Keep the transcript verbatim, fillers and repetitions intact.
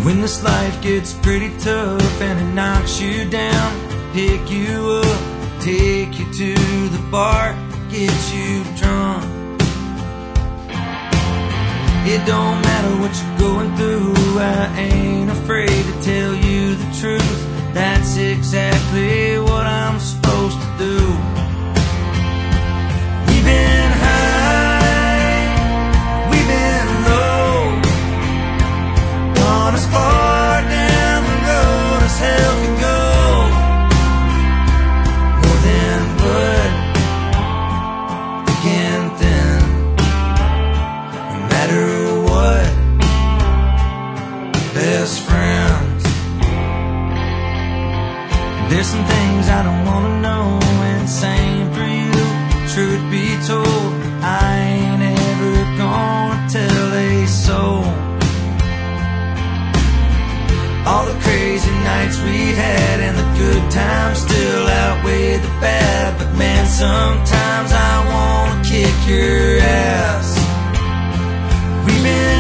When this life gets pretty tough and it knocks you down, pick you up, take you to the bar, get you drunk. It don't matter what you're going through, I ain't afraid to tell you the truth. That's exactly what I'm supposed to do. We've been high, we've been low, gone as far down the road as hell can go. More than blood, thick and thin, no matter what, best friends. There's some things I don't wanna know, and same for you. Truth be told, I ain't ever gonna tell a soul. All the crazy nights we had and the good times still outweigh the bad. But man, sometimes I wanna kick your ass. We've been